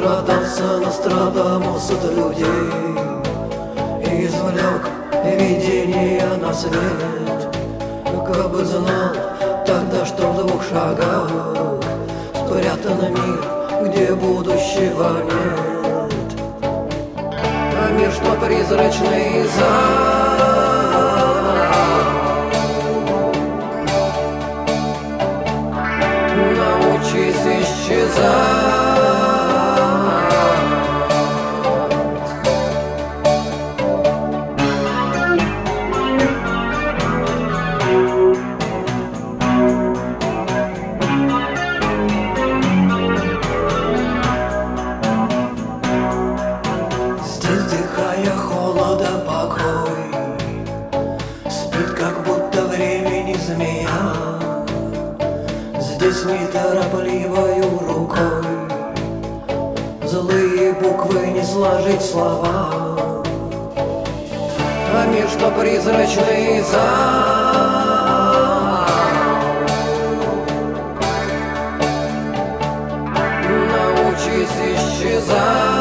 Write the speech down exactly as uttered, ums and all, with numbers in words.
Настрадался, Нострадамус от людей и извлек видение на свет. Как бы знал тогда, что в двух шагах спрятан мир, где будущего нет, а мир, что призрачный зал. Научись исчезать. Вдыхая холода покой, спит, как будто времени змея. Здесь неторопливою рукой злые буквы не сложить слова, а мир, что призрачный зал. Научись исчезать.